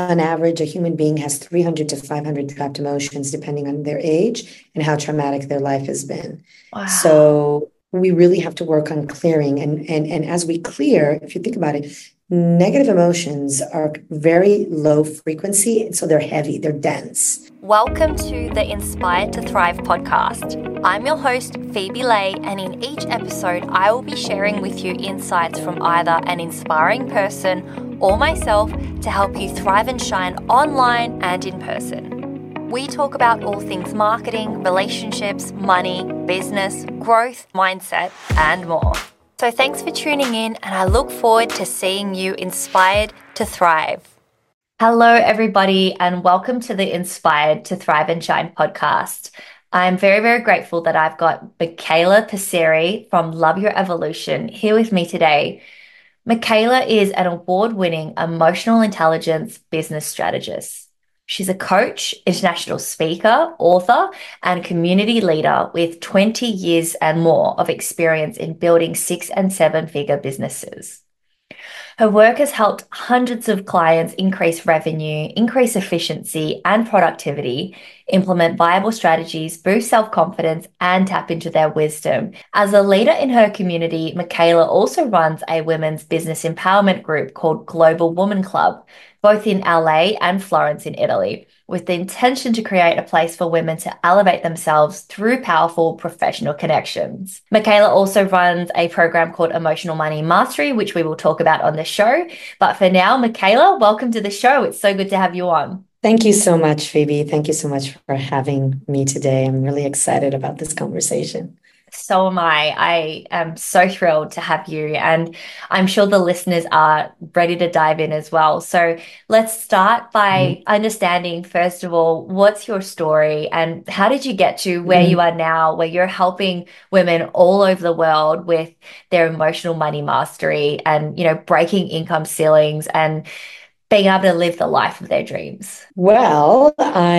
on average, a human being has 300 to 500 trapped emotions, depending on their age and how traumatic their life has been. Wow. So we really have to work on clearing. And as we clear, if you think about it, negative emotions are very low frequency. So they're heavy, they're dense. Welcome to the Inspired to Thrive podcast. I'm your host, Phoebe Lay, and in each episode, I will be sharing with you insights from either an inspiring person or myself to help you thrive and shine online and in person. We talk about all things marketing, relationships, money, business, growth, mindset, and more. So thanks for tuning in, and I look forward to seeing you inspired to thrive. Hello, everybody, and welcome to the Inspired to Thrive and Shine podcast. I'm very, very grateful that I've got Michaela Passeri from Love Your Evolution here with me today. Michaela is an award-winning emotional intelligence business strategist. She's a coach, international speaker, author, and community leader with 20 years and more of experience in building 6- and 7-figure businesses. Her work has helped hundreds of clients increase revenue, increase efficiency and productivity, implement viable strategies, boost self-confidence, and tap into their wisdom. As a leader in her community, Michaela also runs a women's business empowerment group called Global Woman Club, both in LA and Florence in Italy, with the intention to create a place for women to elevate themselves through powerful professional connections. Michaela also runs a program called Emotional Money Mastery, which we will talk about on the show. But for now, Michaela, welcome to the show. It's so good to have you on. Thank you so much, Phoebe. Thank you so much for having me today. I'm really excited about this conversation. So am I. I am so thrilled to have you, and I'm sure the listeners are ready to dive in as well. So let's start by understanding, first of all, what's your story and how did you get to where you Mhm. are now, where you're helping women all over the world with their emotional money mastery and, breaking income ceilings and being able to live the life of their dreams. Well,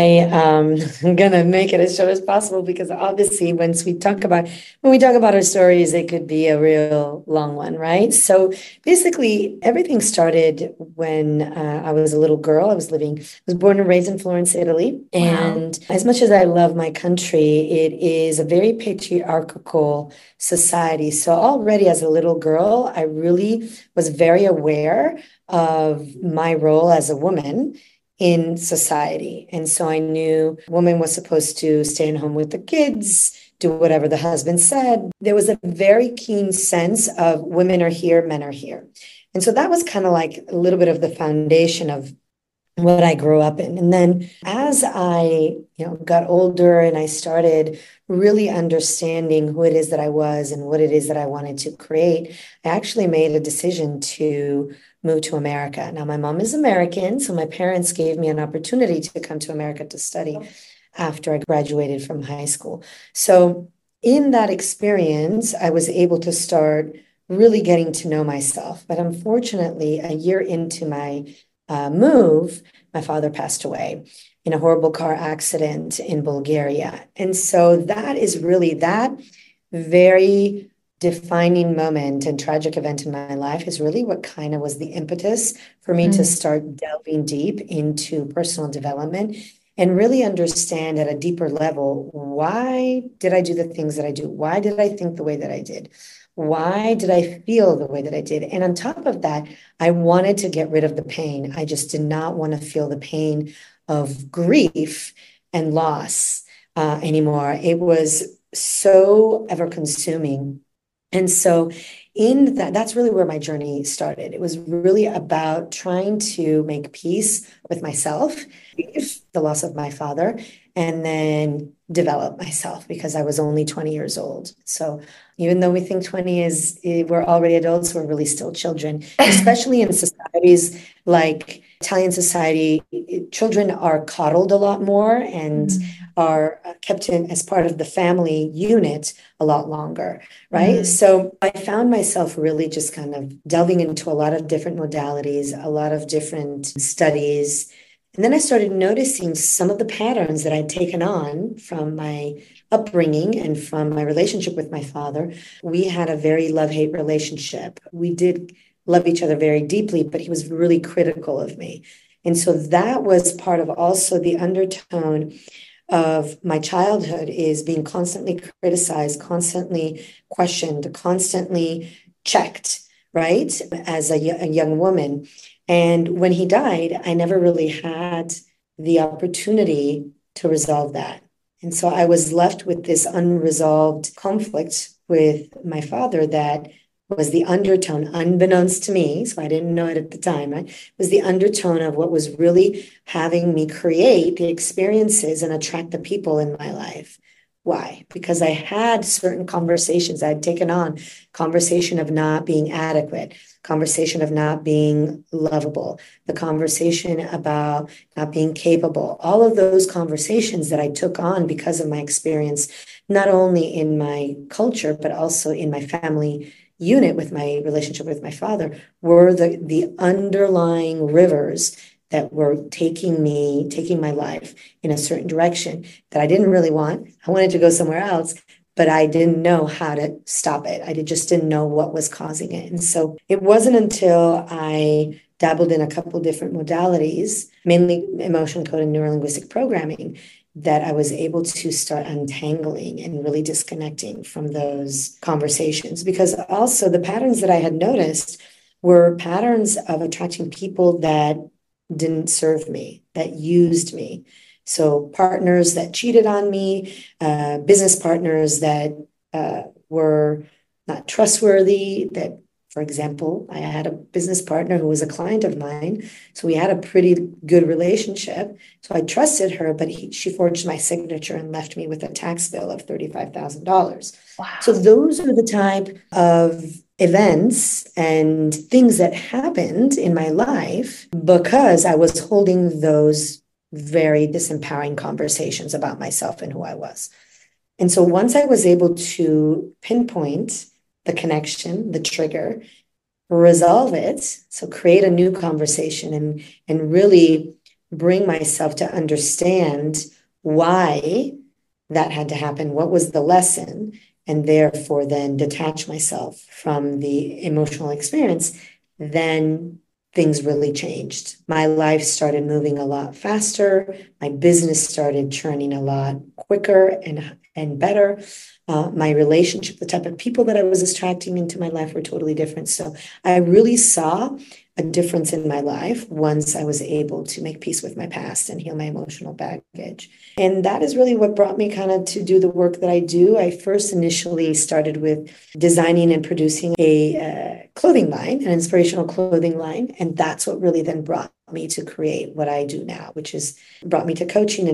I'm gonna make it as short as possible because obviously when we talk about our stories, it could be a real long one, right? So basically, everything started when I was a little girl. I was born and raised in Florence, Italy, Wow. and as much as I love my country, it is a very patriarchal society. So already as a little girl, I really was very aware of my role as a woman in society. And so I knew woman was supposed to stay at home with the kids, do whatever the husband said. There was a very keen sense of women are here, men are here. And so that was kind of like a little bit of the foundation of what I grew up in. And then as I, got older and I started really understanding who it is that I was and what it is that I wanted to create, I actually made a decision to move to America. Now, my mom is American, so my parents gave me an opportunity to come to America to study after I graduated from high school. So in that experience, I was able to start really getting to know myself. But unfortunately, a year into my move, my father passed away in a horrible car accident in Bulgaria. And so that is really that very defining moment and tragic event in my life is really what kind of was the impetus for me to Mm. start delving deep into personal development and really understand at a deeper level, why did I do the things that I do? Why did I think the way that I did? Why did I feel the way that I did? And on top of that, I wanted to get rid of the pain. I just did not want to feel the pain of grief and loss anymore. It was so ever consuming. And so in that's really where my journey started. It was really about trying to make peace with myself, the loss of my father, and then develop myself because I was only 20 years old. So even though we think 20 is, we're already adults, we're really still children, especially in societies like Italian society, children are coddled a lot more and Mm. are kept in as part of the family unit a lot longer, right? Mm. So I found myself really just kind of delving into a lot of different modalities, a lot of different studies. And then I started noticing some of the patterns that I'd taken on from my upbringing and from my relationship with my father. We had a very love-hate relationship. We did love each other very deeply, but he was really critical of me. And so that was part of also the undertone of my childhood, is being constantly criticized, constantly questioned, constantly checked, right? As a young woman. And when he died, I never really had the opportunity to resolve that. And so I was left with this unresolved conflict with my father that was the undertone, unbeknownst to me, so I didn't know it at the time, right? It was the undertone of what was really having me create the experiences and attract the people in my life. Why? Because I had certain conversations. I had taken on conversation of not being adequate, conversation of not being lovable, the conversation about not being capable, all of those conversations that I took on because of my experience, not only in my culture, but also in my family unit with my relationship with my father, were the underlying rivers that were taking my life in a certain direction that I didn't really want. I wanted to go somewhere else, but I didn't know how to stop it. I just didn't know what was causing it. And so it wasn't until I dabbled in a couple different modalities, mainly emotion code and neurolinguistic programming, that I was able to start untangling and really disconnecting from those conversations. Because also the patterns that I had noticed were patterns of attracting people that didn't serve me, that used me. So partners that cheated on me, business partners that were not trustworthy, that, for example, I had a business partner who was a client of mine. So we had a pretty good relationship. So I trusted her, but she forged my signature and left me with a tax bill of $35,000. Wow. So those are the type of events and things that happened in my life because I was holding those very disempowering conversations about myself and who I was. And so once I was able to pinpoint the connection, the trigger, resolve it, so create a new conversation and really bring myself to understand why that had to happen, what was the lesson, and therefore then detach myself from the emotional experience, then things really changed. My life started moving a lot faster. My business started churning a lot quicker and better. My relationship, the type of people that I was attracting into my life were totally different. So I really saw a difference in my life once I was able to make peace with my past and heal my emotional baggage. And that is really what brought me kind of to do the work that I do. I first initially started with designing and producing a clothing line, an inspirational clothing line. And that's what really then brought me to create what I do now, which is brought me to coaching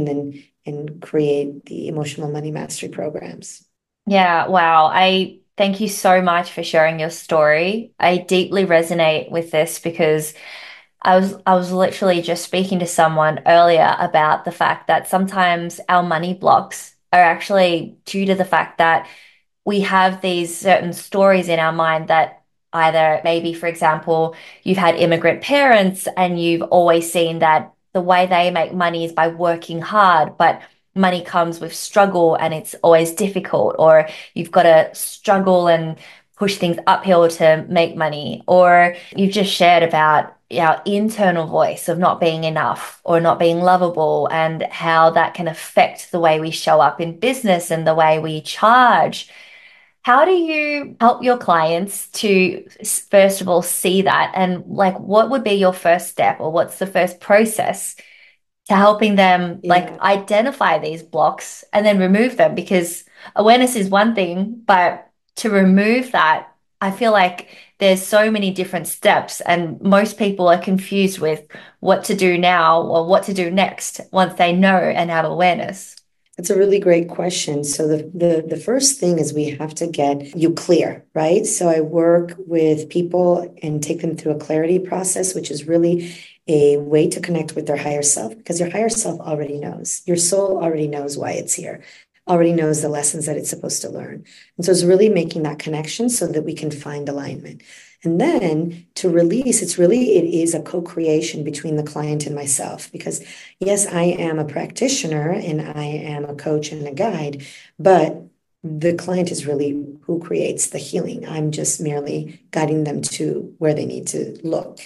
and create the emotional money mastery programs. Yeah, wow. I thank you so much for sharing your story. I deeply resonate with this because I was literally just speaking to someone earlier about the fact that sometimes our money blocks are actually due to the fact that we have these certain stories in our mind that either maybe, for example, you've had immigrant parents and you've always seen that the way they make money is by working hard, but money comes with struggle and it's always difficult, or you've got to struggle and push things uphill to make money, or you've just shared about our internal voice of not being enough or not being lovable and how that can affect the way we show up in business and the way we charge. How do you help your clients to, first of all, see that? And like, what would be your first step, or what's the first process to helping them like Yeah. identify these blocks and then remove them? Because awareness is one thing, but to remove that, I feel like there's so many different steps, and most people are confused with what to do now or what to do next once they know and have awareness. That's a really great question. So the first thing is we have to get you clear, right? So I work with people and take them through a clarity process, which is really a way to connect with their higher self, because your higher self already knows. Your soul already knows why it's here, already knows the lessons that it's supposed to learn. And so it's really making that connection so that we can find alignment. And then to release, it is a co-creation between the client and myself, because yes, I am a practitioner and I am a coach and a guide, but the client is really who creates the healing. I'm just merely guiding them to where they need to look,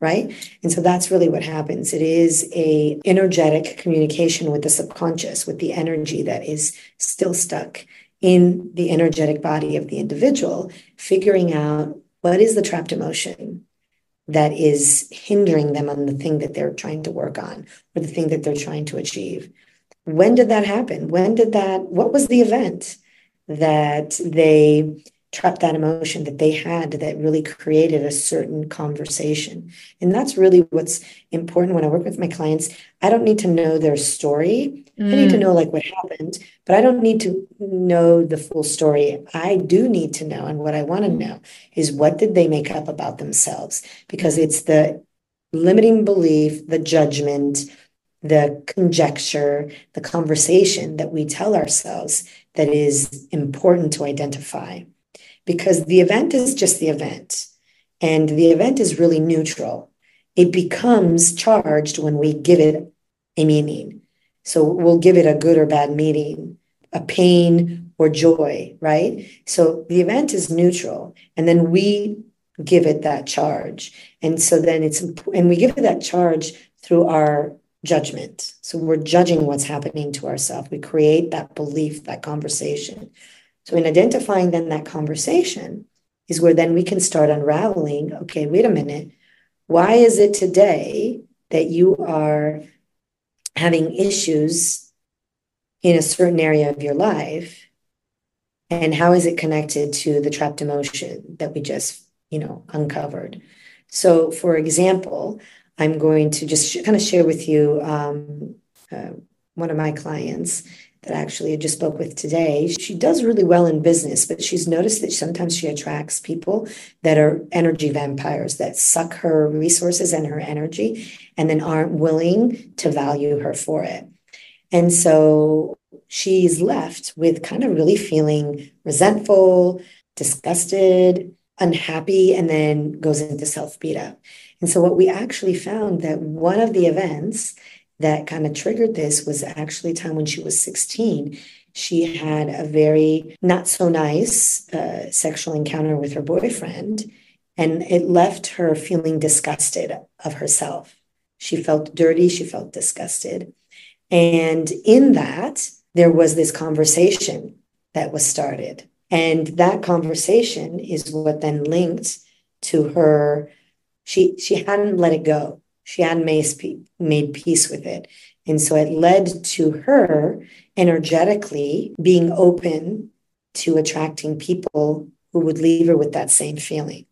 right? And so that's really what happens. It is a energetic communication with the subconscious, with the energy that is still stuck in the energetic body of the individual, figuring out what is the trapped emotion that is hindering them on the thing that they're trying to work on or the thing that they're trying to achieve. When did that happen? What was the event that they trapped that emotion that they had that really created a certain conversation? And that's really what's important when I work with my clients. I don't need to know their story. I need to know like what happened, but I don't need to know the full story. I do need to know. And what I want to know is what did they make up about themselves? Because it's the limiting belief, the judgment, the conjecture, the conversation that we tell ourselves that is important to identify. Because the event is just the event, and the event is really neutral. It becomes charged when we give it a meaning. So we'll give it a good or bad meaning, a pain or joy, right? So the event is neutral, and then we give it that charge. And so then and we give it that charge through our judgment. So we're judging what's happening to ourselves. We create that belief, that conversation. So in identifying then that conversation is where then we can start unraveling, okay, wait a minute. Why is it today that you are having issues in a certain area of your life? And how is it connected to the trapped emotion that we just, uncovered? So for example, I'm going to just kind of share with you one of my clients that actually I just spoke with today. She does really well in business, but she's noticed that sometimes she attracts people that are energy vampires that suck her resources and her energy and then aren't willing to value her for it. And so she's left with kind of really feeling resentful, disgusted, unhappy, and then goes into self-beat up. And so what we actually found that one of the events that kind of triggered this was actually a time when she was 16. She had a very not so nice sexual encounter with her boyfriend, and it left her feeling disgusted of herself. She felt dirty, she felt disgusted. And in that, there was this conversation that was started. And that conversation is what then linked to her. She hadn't let it go. She hadn't made peace with it. And so it led to her energetically being open to attracting people who would leave her with that same feeling.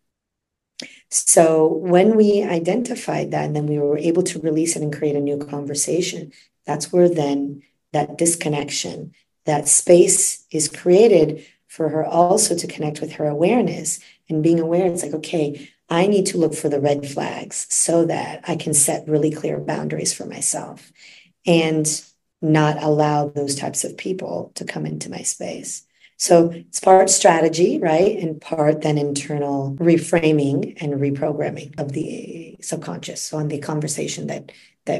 So when we identified that, and then we were able to release it and create a new conversation, that's where then that disconnection, that space is created for her also to connect with her awareness. And being aware, it's like, okay, I need to look for the red flags so that I can set really clear boundaries for myself and not allow those types of people to come into my space. So it's part strategy, right? And part then internal reframing and reprogramming of the subconscious. So on the conversation that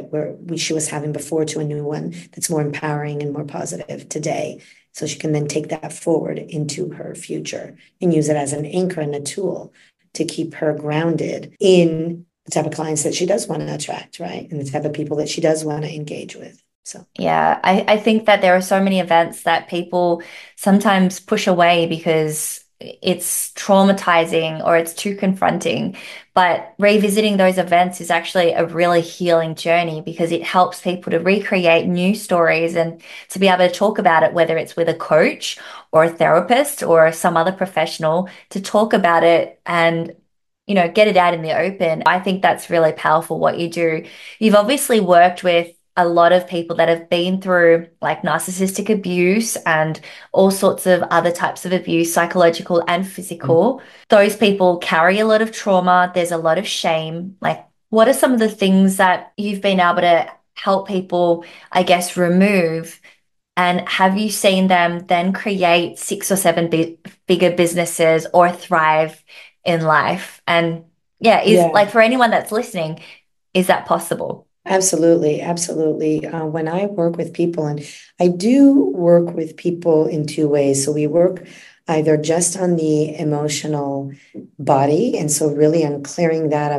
she was having before to a new one that's more empowering and more positive today. So she can then take that forward into her future and use it as an anchor and a tool to keep her grounded in the type of clients that she does want to attract, right? And the type of people that she does want to engage with. So, yeah, I think that there are so many events that people sometimes push away because it's traumatizing or it's too confronting. But revisiting those events is actually a really healing journey because it helps people to recreate new stories and to be able to talk about it, whether it's with a coach or a therapist or some other professional, to talk about it and get it out in the open. I think that's really powerful what you do. You've obviously worked with a lot of people that have been through like narcissistic abuse and all sorts of other types of abuse, psychological and physical. Those people carry a lot of trauma. There's a lot of shame. Like, what are some of the things that you've been able to help people, I guess, remove? And have you seen them then create 6 or 7 bigger businesses or thrive in life? And like for anyone that's listening, is that possible? Absolutely. Absolutely. When I work with people, and I do work with people in 2 ways. So we work either just on the emotional body. And so really I'm clearing that of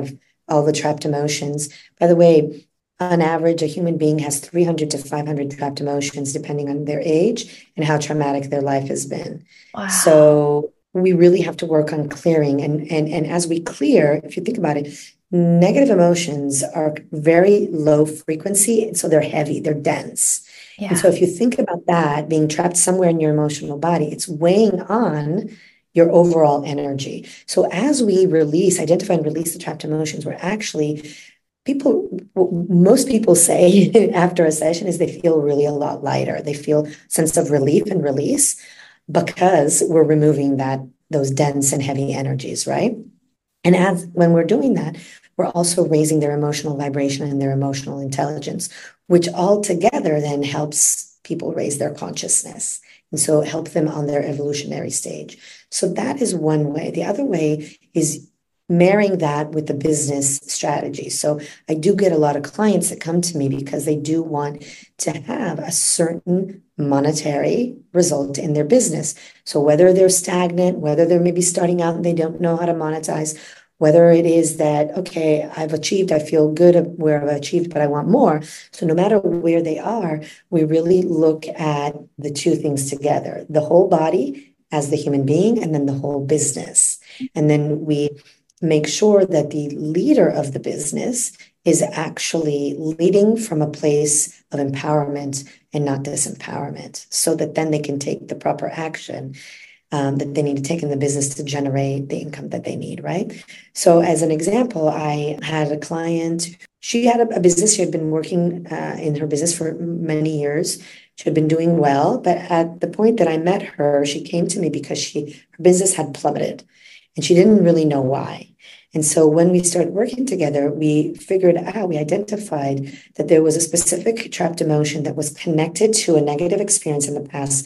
all the trapped emotions. By the way, on average, a human being has 300 to 500 trapped emotions, depending on their age and how traumatic their life has been. Wow. So we really have to work on clearing. And as we clear, if you think about it, negative emotions are very low frequency. And so they're heavy, they're dense. And so Yeah. if you think about that being trapped somewhere in your emotional body, it's weighing on your overall energy. So as we release, identify and release the trapped emotions, we're actually people, most people say after a session is they feel really a lot lighter. They feel sense of relief and release because we're removing those dense and heavy energies, right? And as when we're doing that, we're also raising their emotional vibration and their emotional intelligence, which all together then helps people raise their consciousness. And so help them on their evolutionary stage. So that is one way. The other way is marrying that with the business strategy. So I do get a lot of clients that come to me because they do want to have a certain monetary result in their business. So whether they're stagnant, whether they're maybe starting out and they don't know how to monetize, whether it is that, okay, I've achieved, I feel good where I've achieved, but I want more. So no matter where they are, we really look at the two things together, the whole body as the human being, and then the whole business. And then we make sure that the leader of the business is actually leading from a place of empowerment and not disempowerment, so that then they can take the proper action that they need to take in the business to generate the income that they need, right? So, as an example, I had a client, she had a business, she had been working in her business for many years. She had been doing well, but at the point that I met her, she came to me because her business had plummeted and she didn't really know why. And so when we started working together, we figured out, we identified that there was a specific trapped emotion that was connected to a negative experience in the past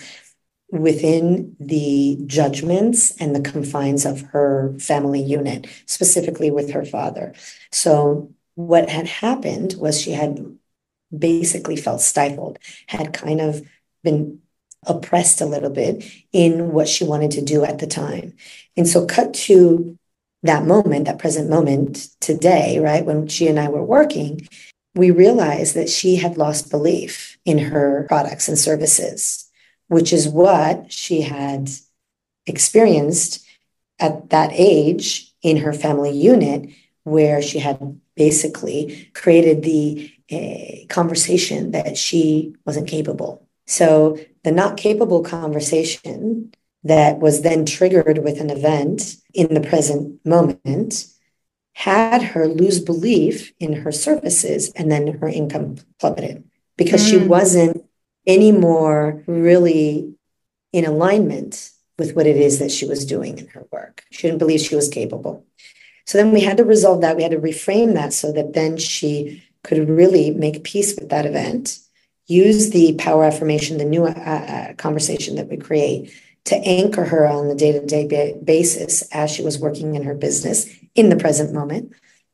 within the judgments and the confines of her family unit, specifically with her father. So what had happened was she had basically felt stifled, had kind of been oppressed a little bit in what she wanted to do at the time. And so cut to that moment, that present moment today, right? When she and I were working, we realized that she had lost belief in her products and services, which is what she had experienced at that age in her family unit, where she had basically created the conversation that she wasn't capable. So the not capable conversation that was then triggered with an event in the present moment had her lose belief in her services, and then her income plummeted because she wasn't anymore really in alignment with what it is that she was doing in her work. She didn't believe she was capable. So then we had to resolve that. We had to reframe that so that then she could really make peace with that event, use the power affirmation, the new conversation that we create, to anchor her on the day-to-day basis as she was working in her business in the present moment.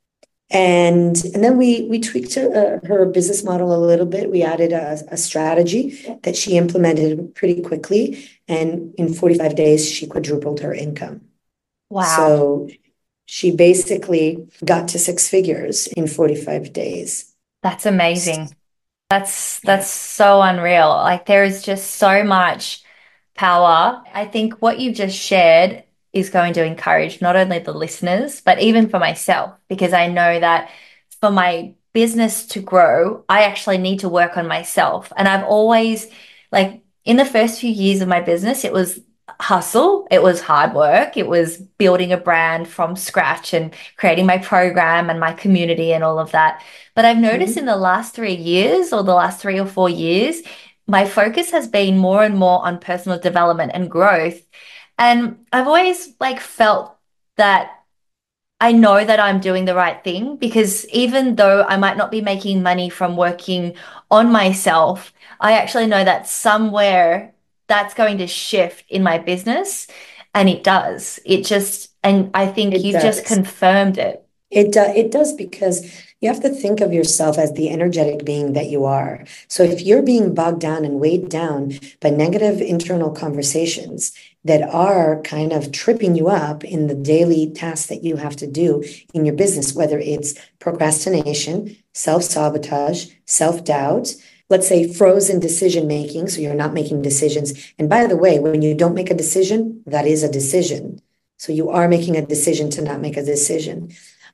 And then we tweaked her business model a little bit. We added a strategy that she implemented pretty quickly. And in 45 days, she quadrupled her income. Wow. So she basically got to six figures in 45 days. That's amazing. Yeah. That's so unreal. Like there is just so much power. I think what you've just shared is going to encourage not only the listeners, but even for myself, because I know that for my business to grow, I actually need to work on myself. And I've always, like, in the first few years of my business, it was hustle, it was hard work, it was building a brand from scratch and creating my program and my community and all of that. But I've noticed in Mhm. the last 3 years or the last 3 or 4 years, my focus has been more and more on personal development and growth. And I've always like felt that I know that I'm doing the right thing because even though I might not be making money from working on myself, I actually know that somewhere that's going to shift in my business. And it does. It just, and I think It you've just does. confirmed it. It does, because you have to think of yourself as the energetic being that you are. So if you're being bogged down and weighed down by negative internal conversations that are kind of tripping you up in the daily tasks that you have to do in your business, whether it's procrastination, self-sabotage, self-doubt, let's say frozen decision making, so you're not making decisions. And by the way, when you don't make a decision, that is a decision. So you are making a decision to not make a decision.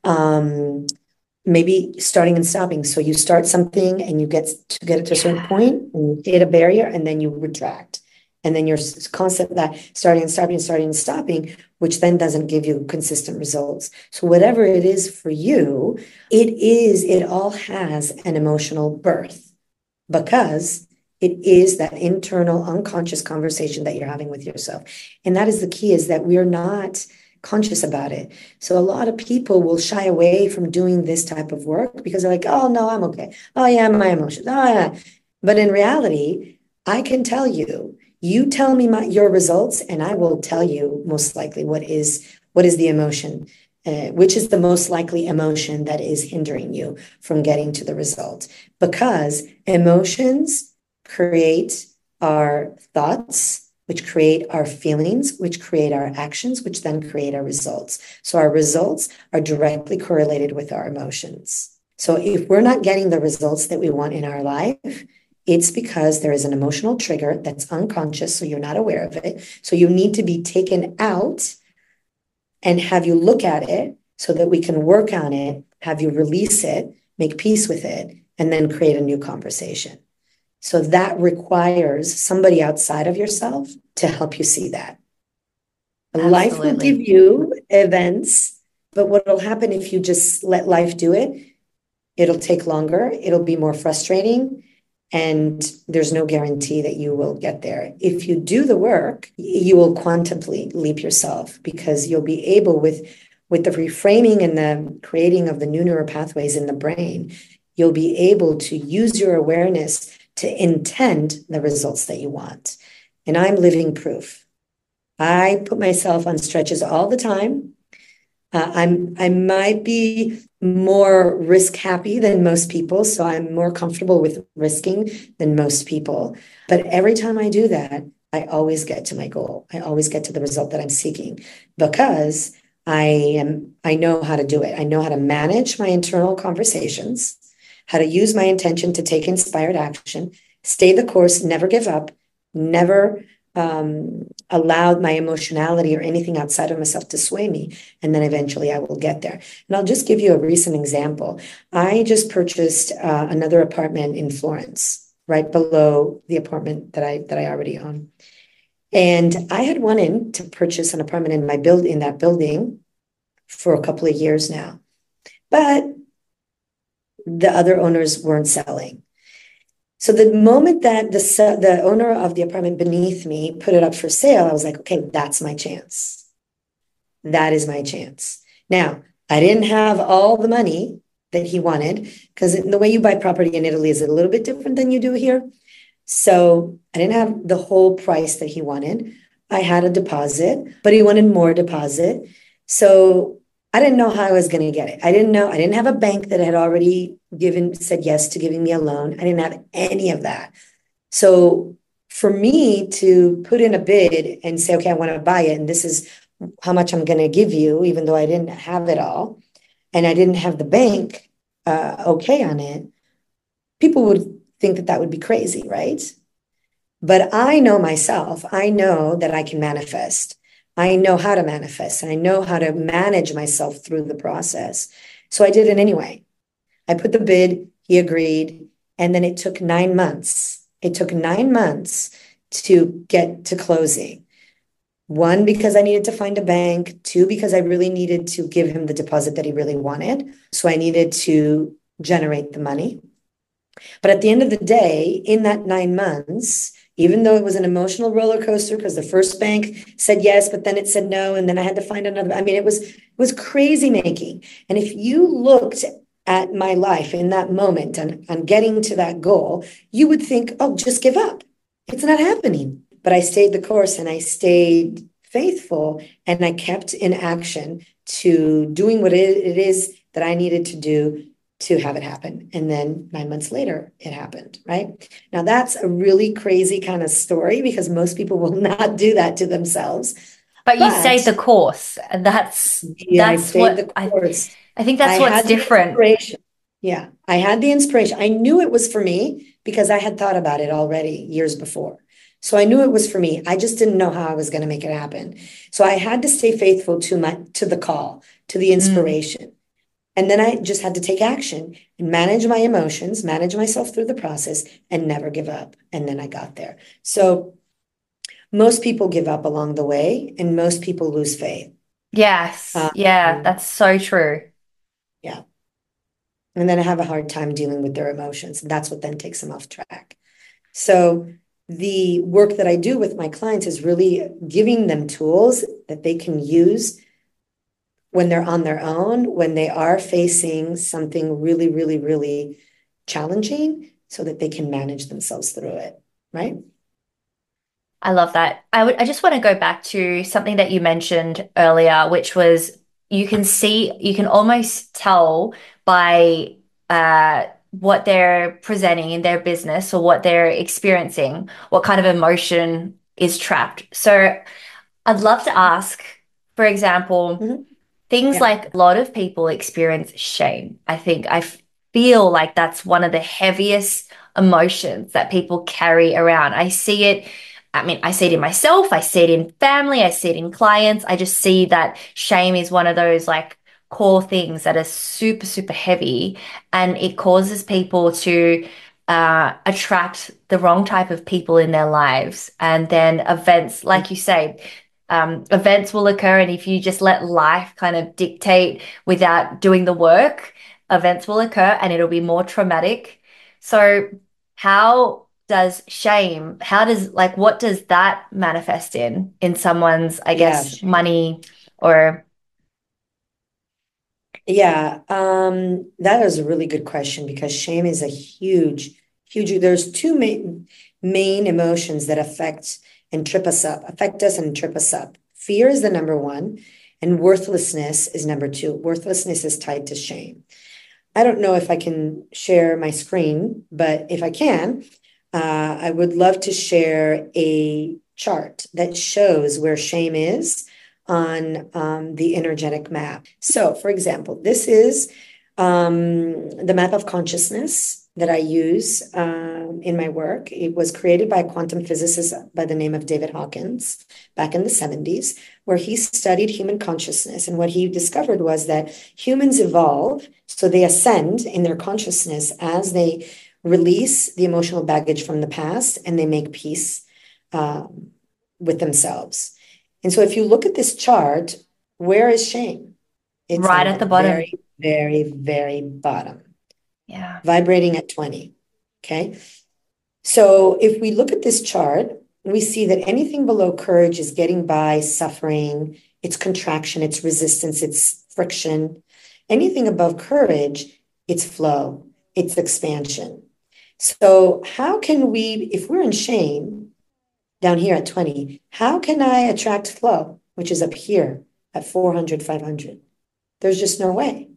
Maybe starting and stopping. So you start something and you get it to a certain point and you hit a barrier and then you retract. And then you're constant that starting and stopping, starting and stopping, which then doesn't give you consistent results. So whatever it is for you, it all has an emotional birth, because it is that internal unconscious conversation that you're having with yourself. And that is the key, is that we're not conscious about it. So a lot of people will shy away from doing this type of work because they're like, oh no, I'm okay. Oh yeah, my emotions. Oh yeah. But in reality, I can tell you, you tell me your results and I will tell you most likely what is the emotion, which is the most likely emotion that is hindering you from getting to the result. Because emotions create our thoughts, which create our feelings, which create our actions, which then create our results. So our results are directly correlated with our emotions. So if we're not getting the results that we want in our life, it's because there is an emotional trigger that's unconscious, so you're not aware of it. So you need to be taken out and have you look at it so that we can work on it, have you release it, make peace with it, and then create a new conversation. So that requires somebody outside of yourself to help you see that. Absolutely. Life will give you events, but what will happen if you just let life do it? It'll take longer. It'll be more frustrating. And there's no guarantee that you will get there. If you do the work, you will quantumly leap yourself, because you'll be able, with the reframing and the creating of the new neural pathways in the brain, you'll be able to use your awareness to intend the results that you want. And I'm living proof. I put myself on stretches all the time. I might be more risk happy than most people, so I'm more comfortable with risking than most people. But every time I do that, I always get to my goal. I always get to the result that I'm seeking, because I know how to do it. I know how to manage my internal conversations, how to use my intention to take inspired action, stay the course, never give up, never allowed my emotionality or anything outside of myself to sway me. And then eventually I will get there. And I'll just give you a recent example. I just purchased another apartment in Florence, right below the apartment that I already own. And I had wanted to purchase an apartment in that building for a couple of years now, but the other owners weren't selling. So the moment that the owner of the apartment beneath me put it up for sale, I was like, okay, that's my chance. That is my chance. Now, I didn't have all the money that he wanted, because the way you buy property in Italy is a little bit different than you do here. So I didn't have the whole price that he wanted. I had a deposit, but he wanted more deposit. So I didn't know how I was going to get it. I didn't have a bank that had already said yes to giving me a loan. I didn't have any of that. So for me to put in a bid and say, okay, I want to buy it, and this is how much I'm going to give you, even though I didn't have it all, and I didn't have the bank okay on it, people would think that would be crazy, right? But I know myself. I know that I can manifest. I know how to manifest, and I know how to manage myself through the process. So I did it anyway. I put the bid, he agreed, and then it took 9 months. It took 9 months to get to closing. 1, because I needed to find a bank. 2, because I really needed to give him the deposit that he really wanted. So I needed to generate the money. But at the end of the day, in that 9 months, even though it was an emotional roller coaster, because the first bank said yes, but then it said no, and then I had to find another. I mean, it was crazy making. And if you looked at my life in that moment and on getting to that goal, you would think, oh, just give up. It's not happening. But I stayed the course, and I stayed faithful, and I kept in action to doing what it is that I needed to do to have it happen. And then 9 months later, it happened, right? Now, that's a really crazy kind of story because most people will not do that to themselves. But you stayed But the course, and yeah, I that's stayed what the course. I think I that's what's had the different. inspiration. Yeah, I had the inspiration. I knew it was for me because I had thought about it already years before. So I knew it was for me. I just didn't know how I was going to make it happen. So I had to stay faithful to the call, to the Mm. inspiration. And then I just had to take action and manage my emotions, manage myself through the process, and never give up. And then I got there. So most people give up along the way, and most people lose faith. Yes, yeah, Um, that's so true. yeah. And then I have a hard time dealing with their emotions. And that's what then takes them off track. So the work that I do with my clients is really giving them tools that they can use when they're on their own, when they are facing something really, really, really challenging, so that they can manage themselves through it. Right. I love that. I just want to go back to something that you mentioned earlier, which was you can almost tell by what they're presenting in their business or what they're experiencing, what kind of emotion is trapped. So I'd love to ask, for example, Mhm. things Yeah. like a lot of people experience shame. I feel like that's one of the heaviest emotions that people carry around. I see it. I mean, I see it in myself, I see it in family, I see it in clients. I just see that shame is one of those like core things that are super, super heavy, and it causes people to attract the wrong type of people in their lives. And then events, like you say, events will occur. And if you just let life kind of dictate without doing the work, events will occur and it'll be more traumatic. So, how does shame, what does that manifest in someone's, I Yeah. guess, money or, Yeah. That is a really good question because shame is a huge, there's two main emotions that affect us and trip us up. Fear is the number one, and worthlessness is number two. Worthlessness is tied to shame. I don't know if I can share my screen, but if I can, I would love to share a chart that shows where shame is on the energetic map. So, for example, this is the map of consciousness that I use in my work. It was created by a quantum physicist by the name of David Hawkins back in the 70s, where he studied human consciousness. And what he discovered was that humans evolve, so they ascend in their consciousness as they release the emotional baggage from the past and they make peace um, with themselves. And so if you look at this chart, where is shame? It's right on at the the bottom? very, very, very bottom, Yeah. vibrating at 20. Okay. So if we look at this chart, we see that anything below courage is getting by, suffering, it's contraction, it's resistance, it's friction. Anything above courage, it's flow, it's expansion. So, how can we, if we're in shame down here at 20, how can I attract flow, which is up here at 400, 500? There's just no way.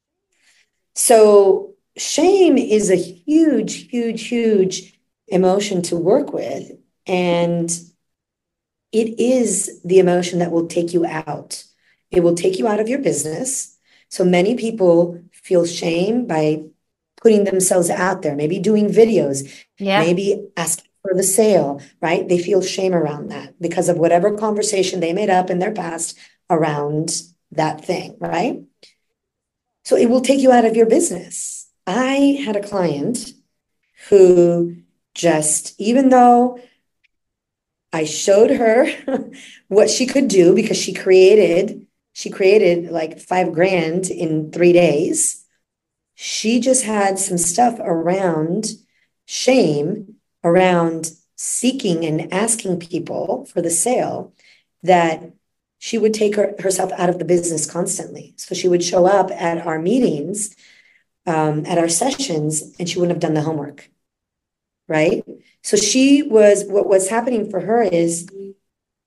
So, shame is a huge emotion to work with. And it is the emotion that will take you out. It will take you out of your business. So many people feel shame by putting themselves out there, maybe doing videos, Yeah. maybe asking for the sale, right? They feel shame around that because of whatever conversation they made up in their past around that thing, right? So it will take you out of your business. I had a client who just, even though I showed her what she could do because she created like 5 grand in 3 days. She just had some stuff around shame, around seeking and asking people for the sale, that she would take herself out of the business constantly. So she would show up at our meetings, at our sessions, and she wouldn't have done the homework, right? So what was happening for her is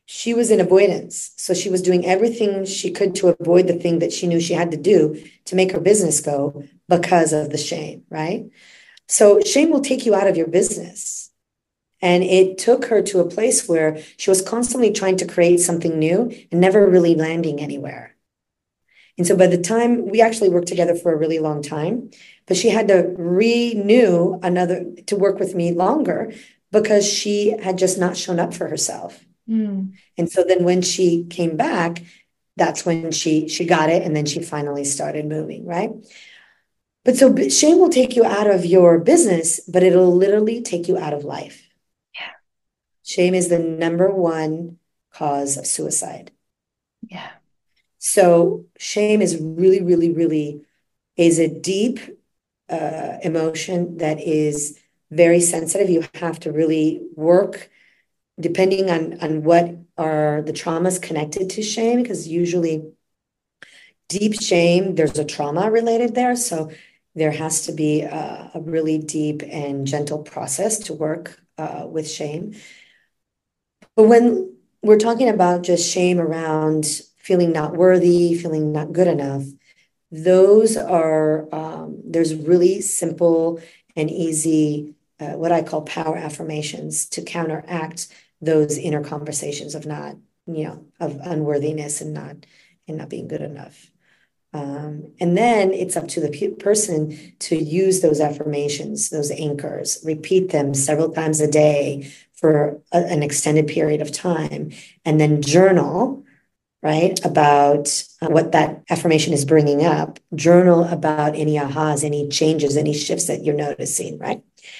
she was in avoidance. So she was doing everything she could to avoid the thing that she knew she had to do to make her business go because of the shame, right? So shame will take you out of your business. And it took her to a place where she was constantly trying to create something new and never really landing anywhere. And so by the time we actually worked together for a really long time, but she had to renew to work with me longer because she had just not shown up for herself. And so then when she came back, that's when she got it. And then she finally started moving, right? But so shame will take you out of your business, but it'll literally take you out of life. Yeah. Shame is the number one cause of suicide. Yeah. So shame is really, really, really is a deep emotion that is very sensitive. You have to really work depending on what are the traumas connected to shame, because usually deep shame, there's a trauma related there. So there has to be a really deep and gentle process to work with shame. But when we're talking about just shame around feeling not worthy, feeling not good enough, those are, there's really simple and easy, what I call power affirmations to counteract those inner conversations of not, of unworthiness and not being good enough. And then it's up to the person to use those affirmations, those anchors, repeat them several times a day for an extended period of time, and then journal, right, about what that affirmation is bringing up. Journal about any ahas, any changes, any shifts that you're noticing, right?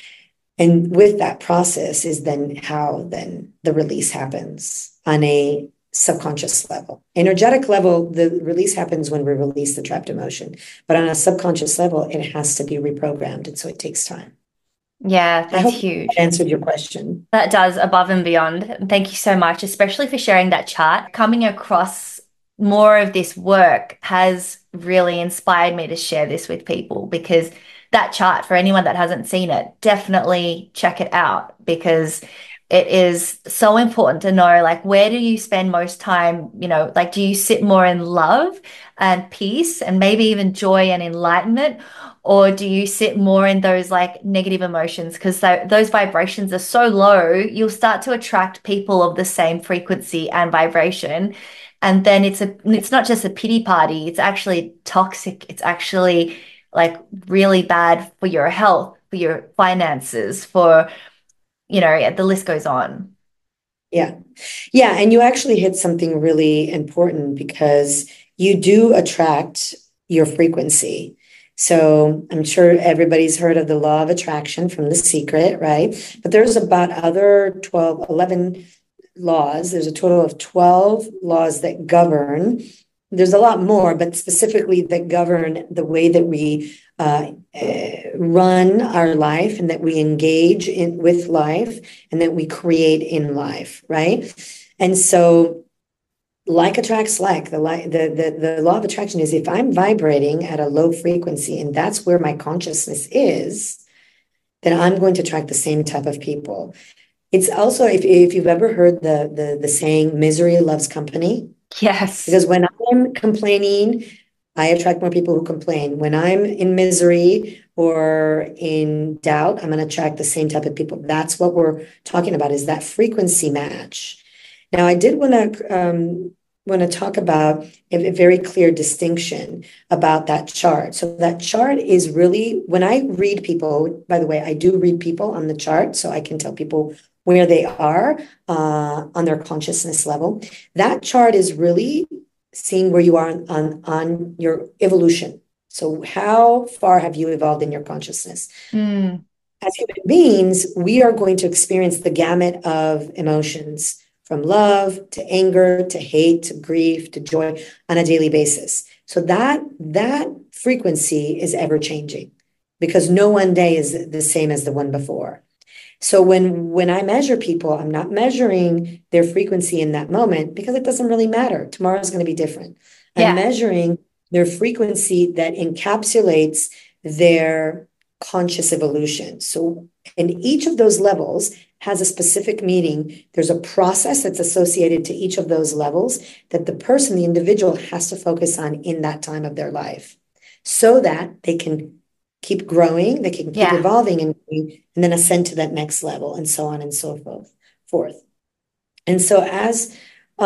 And with that process is then how then the release happens on a subconscious level. Energetic level, the release happens when we release the trapped emotion. But on a subconscious level, it has to be reprogrammed. And so it takes time. Yeah, that's huge. That answered your question. That does, above and beyond. Thank you so much, especially for sharing that chart. Coming across more of this work has really inspired me to share this with people, because that chart, for anyone that hasn't seen it, definitely check it out, because it is so important to know, like, where do you spend most time, like, do you sit more in love and peace and maybe even joy and enlightenment? Or do you sit more in those like negative emotions? Because those vibrations are so low, you'll start to attract people of the same frequency and vibration. And then it's not just a pity party, it's actually toxic. It's actually like really bad for your health, for your finances, for, the list goes on. Yeah. Yeah. And you actually hit something really important, because you do attract your frequency. So I'm sure everybody's heard of the law of attraction from The Secret, right? But there's about other 12, 11 laws. There's a total of 12 laws that govern. There's a lot more, but specifically that govern the way that we run our life, and that we engage with life, and that we create in life, right? And so like attracts like. The law of attraction is, if I'm vibrating at a low frequency and that's where my consciousness is, then I'm going to attract the same type of people. It's also, if you've ever heard the saying, misery loves company. Yes. Because when I'm complaining, I attract more people who complain. When I'm in misery or in doubt, I'm going to attract the same type of people. That's what we're talking about, is that frequency match. Now, I did want to talk about a very clear distinction about that chart. So that chart is really, when I read people, by the way, I do read people on the chart, so I can tell people where they are on their consciousness level. That chart is really seeing where you are on your evolution. So how far have you evolved in your consciousness? As human beings, we are going to experience the gamut of emotions, from love to anger to hate to grief to joy, on a daily basis. So that frequency is ever changing, because no one day is the same as the one before. So when I measure people, I'm not measuring their frequency in that moment, because it doesn't really matter. Tomorrow is going to be different. I'm measuring their frequency that encapsulates their conscious evolution. So, in each of those levels has a specific meaning. There's a process that's associated to each of those levels that the person, the individual, has to focus on in that time of their life so that they can keep growing, they can keep Yeah. evolving and then ascend to that next level, and so on and so forth. And so as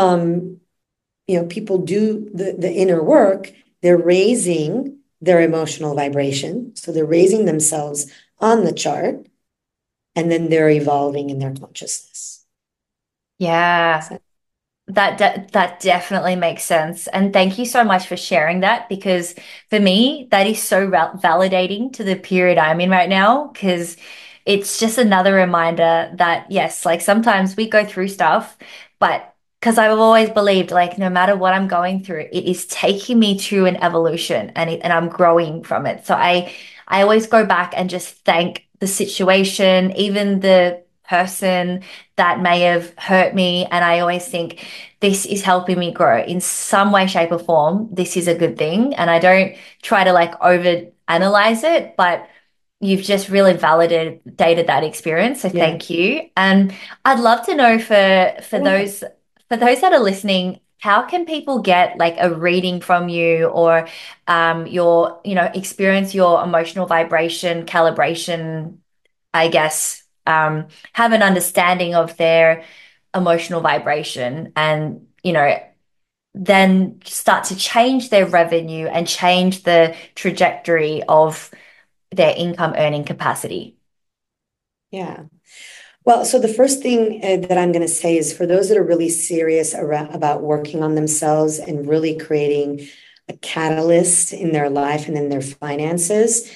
people do the inner work, they're raising their emotional vibration. So they're raising themselves on the chart, and then they're evolving in their consciousness. Yeah. So, That definitely makes sense. And thank you so much for sharing that, because for me, that is so validating to the period I'm in right now, because it's just another reminder that, yes, like sometimes we go through stuff, but because I've always believed like no matter what I'm going through, it is taking me to an evolution, and I'm growing from it. So I always go back and just thank the situation, even the person that may have hurt me. And I always think this is helping me grow in some way, shape, or form. This is a good thing. And I don't try to like over analyze it, but you've just really validated that experience. So yeah. thank you. And I'd love to know for those that are listening, how can people get like a reading from you, or experience your emotional vibration calibration, I guess, have an understanding of their emotional vibration, and, then start to change their revenue and change the trajectory of their income earning capacity? Yeah. Well, so the first thing that I'm going to say is for those that are really serious about working on themselves and really creating a catalyst in their life and in their finances,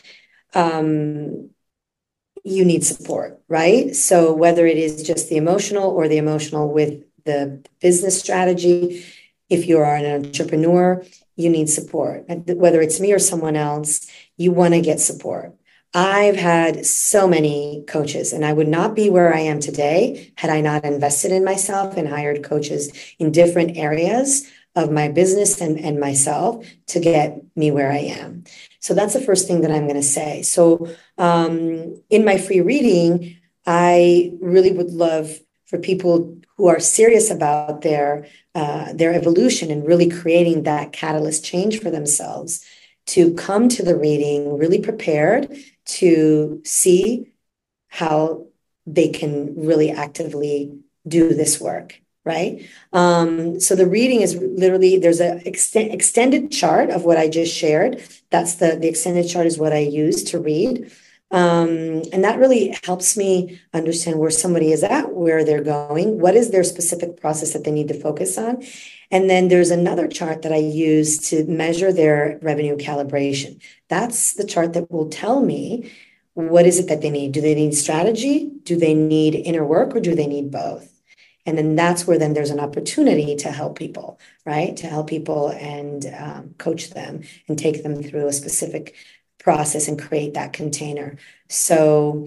you need support, right? So whether it is just the emotional or the emotional with the business strategy, if you are an entrepreneur, you need support. Whether it's me or someone else, you want to get support. I've had so many coaches, and I would not be where I am today had I not invested in myself and hired coaches in different areas of my business and myself to get me where I am. So that's the first thing that I'm going to say. So in my free reading, I really would love for people who are serious about their evolution and really creating that catalyst change for themselves to come to the reading really prepared to see how they can really actively do this work, right? So the reading is literally, there's an extended chart of what I just shared. That's the extended chart is what I use to read. And that really helps me understand where somebody is at, where they're going, what is their specific process that they need to focus on. And then there's another chart that I use to measure their revenue calibration. That's the chart that will tell me what is it that they need. Do they need strategy? Do they need inner work, or do they need both? And then that's where then there's an opportunity to help people, right? To help people and coach them and take them through a specific process and create that container. So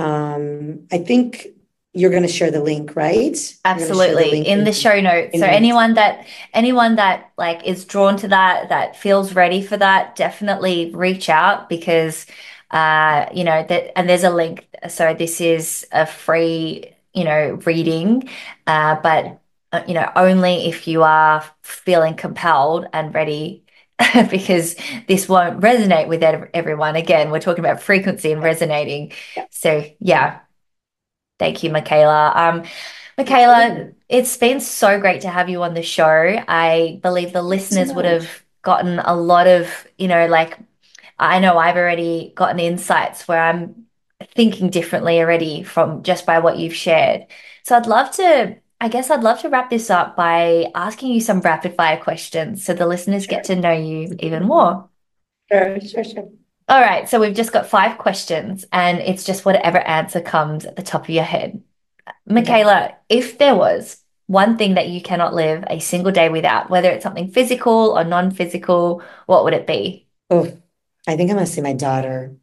I think you're going to share the link, right? You're going to share the Absolutely. link In the show notes. So in the anyone that like is drawn to that feels ready for that, definitely reach out, because that, and there's a link. So this is a free, reading, but only if you are feeling compelled and ready, because this won't resonate with everyone. Again, we're talking about frequency and resonating. yeah. So yeah, thank you, Michaela. Absolutely. Michaela, it's been so great to have you on the show. I believe the Thank you so listeners would have much. gotten a lot of, like, I know I've already gotten insights where I'm thinking differently already from just by what you've shared. So I guess I'd love to wrap this up by asking you some rapid fire questions so the listeners get Sure. to know you even more. Sure. All right, so we've just got 5 questions, and it's just whatever answer comes at the top of your head. Okay. Michaela, if there was one thing that you cannot live a single day without, whether it's something physical or non-physical, what would it be? Oh, I think I'm gonna say my daughter.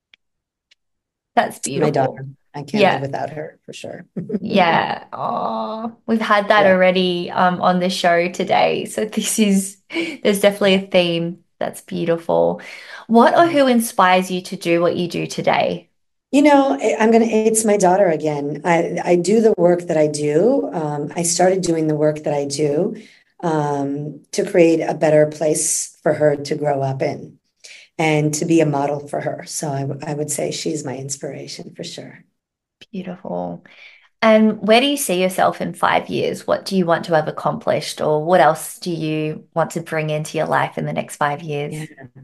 That's My beautiful. daughter. I can't live Yeah. without her for sure. Yeah. Oh, we've had that Yeah. already on the show today. So there's definitely Yeah. a theme. That's beautiful. What or who inspires you to do what you do today? It's my daughter again. I do the work that I do. I started doing the work that I do to create a better place for her to grow up in and to be a model for her. So I would say she's my inspiration for sure. Beautiful. And where do you see yourself in 5 years? What do you want to have accomplished, or what else do you want to bring into your life in the next 5 years? Yeah.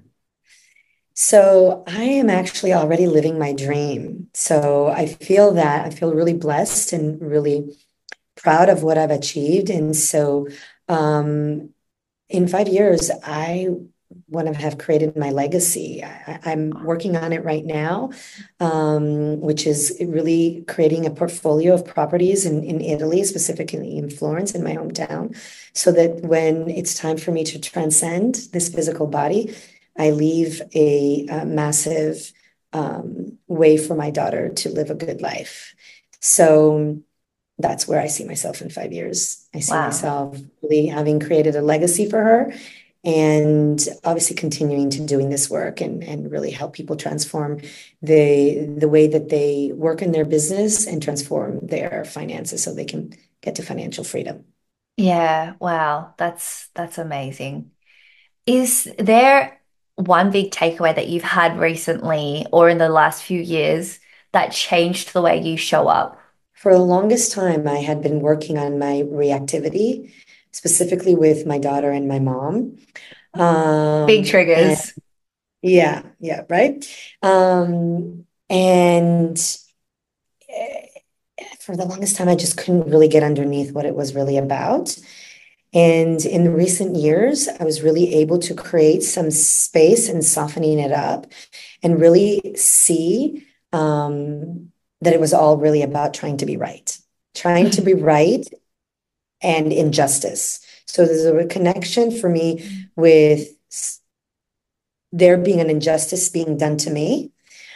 So I am actually already living my dream. So I feel really blessed and really proud of what I've achieved. And so um, in 5 years, I want to have created my legacy. I'm working on it right now, which is really creating a portfolio of properties in Italy, specifically in Florence, in my hometown, so that when it's time for me to transcend this physical body, I leave a massive way for my daughter to live a good life. So that's where I see myself in 5 years. I see Wow. myself really having created a legacy for her and obviously continuing to doing this work and really help people transform the way that they work in their business and transform their finances so they can get to financial freedom. Yeah, wow. That's amazing. Is there one big takeaway that you've had recently or in the last few years that changed the way you show up? For the longest time, I had been working on my reactivity, specifically with my daughter and my mom. Big And triggers. yeah, yeah, right. And for the longest time, I just couldn't really get underneath what it was really about. And in recent years, I was really able to create some space and softening it up and really see that it was all really about trying to be right, trying to be right and injustice. So there's a connection for me with there being an injustice being done to me.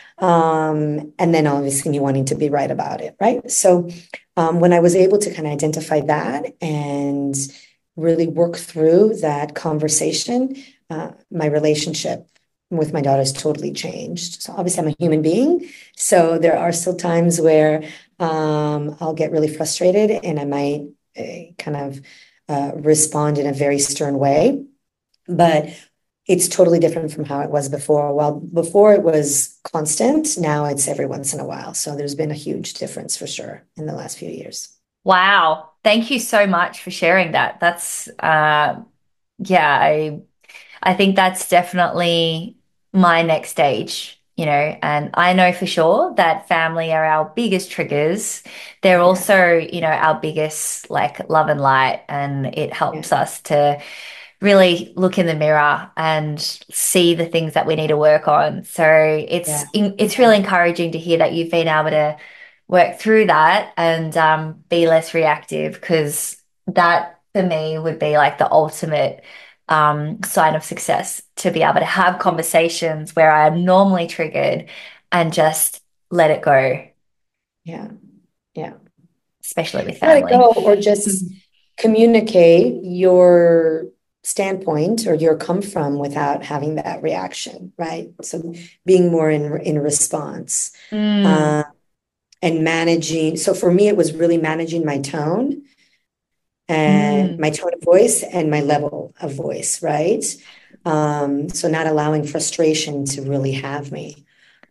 And then obviously me wanting to be right about it, right? So when I was able to kind of identify that and really work through that conversation, my relationship with my daughter's totally changed. So obviously I'm a human being. So there are still times where I'll get really frustrated and I might kind of respond in a very stern way. But it's totally different from how it was before. Well, before it was constant, now it's every once in a while. So there's been a huge difference for sure in the last few years. Wow. Thank you so much for sharing that. That's yeah, I think that's definitely my next stage, and I know for sure that family are our biggest triggers. They're Yeah, also, our biggest like love and light, and it yeah, helps us to really look in the mirror and see the things that we need to work on. So yeah, it's yeah, really encouraging to hear that you've been able to work through that and be less reactive, because that for me would be like the ultimate sign of success, to be able to have conversations where I am normally triggered and just let it go, yeah, yeah. especially with Let it family. go or just communicate your standpoint or your come from without having that reaction, right? So being more in response. Mm, Uh, and managing. So for me, it was really managing my tone and mm, my tone of voice and my level of voice, right? So not allowing frustration to really have me.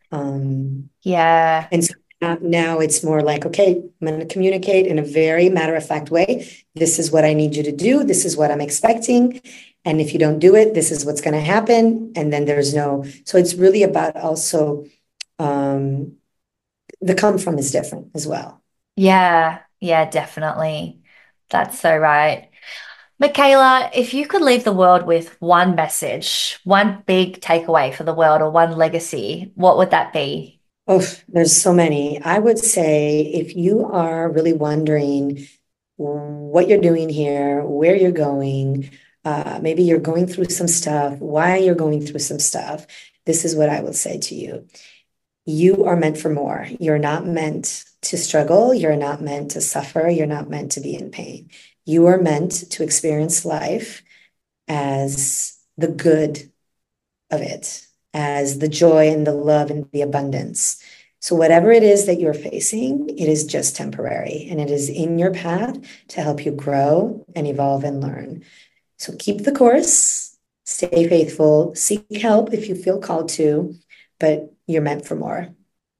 yeah. And so now it's more like, okay, I'm going to communicate in a very matter of fact way. This is what I need you to do. This is what I'm expecting. And if you don't do it, this is what's going to happen. And then there's no, so it's really about also um, the come from is different as well. Yeah, yeah, definitely. That's so right. Michaela, if you could leave the world with one message, one big takeaway for the world, or one legacy, what would that be? Oh, there's so many. I would say if you are really wondering what you're doing here, where you're going, maybe you're going through some stuff, why you're going through some stuff, this is what I will say to you. You are meant for more. You're not meant to struggle. You're not meant to suffer. You're not meant to be in pain. You are meant to experience life as the good of it as the joy and the love and the abundance. So whatever it is that you're facing, it is just temporary, and it is in your path to help you grow and evolve and learn. So keep the course, stay faithful, seek help if you feel called to, but you're meant for more.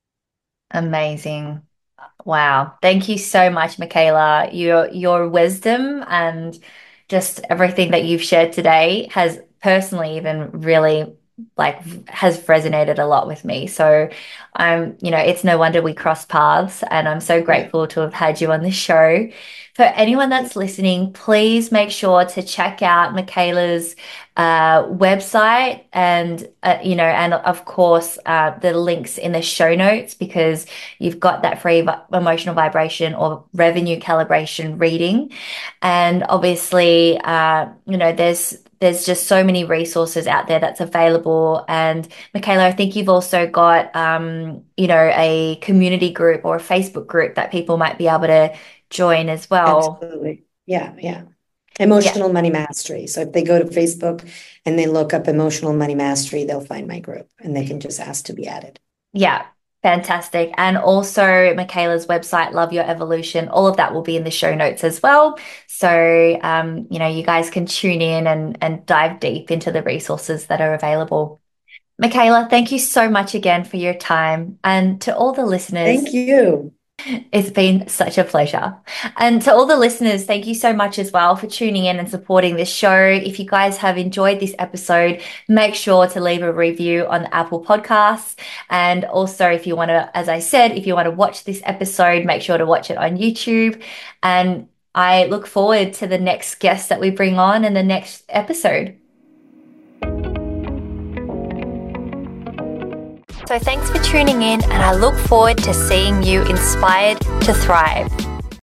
Amazing. Wow. Thank you so much, Michaela. Your wisdom and just everything that you've shared today has personally even really has resonated a lot with me. So it's no wonder we crossed paths, and I'm so Yeah. grateful to have had you on the show. For anyone that's listening, please make sure to check out Michaela's website and of course the links in the show notes, because you've got that free emotional vibration or revenue calibration reading. And obviously, there's just so many resources out there that's available. And Michaela, I think you've also got, a community group or a Facebook group that people might be able to join as well. Absolutely. Yeah, yeah. Yeah. Emotional Money Mastery. So if they go to Facebook and they look up Emotional Money Mastery, they'll find my group and they can just ask to be added. Yeah. Fantastic. And also Michaela's website, Love Your Evolution, all of that will be in the show notes as well. So, you guys can tune in and dive deep into the resources that are available. Michaela, thank you so much again for your time. And to all the listeners, Thank you. it's been such a pleasure. And to all the listeners, thank you so much as well for tuning in and supporting this show. If you guys have enjoyed this episode, make sure to leave a review on the Apple Podcasts. And also, if you want to, as I said, if you want to watch this episode, make sure to watch it on YouTube. And I look forward to the next guest that we bring on in the next episode. So thanks for tuning in, and I look forward to seeing you inspired to thrive.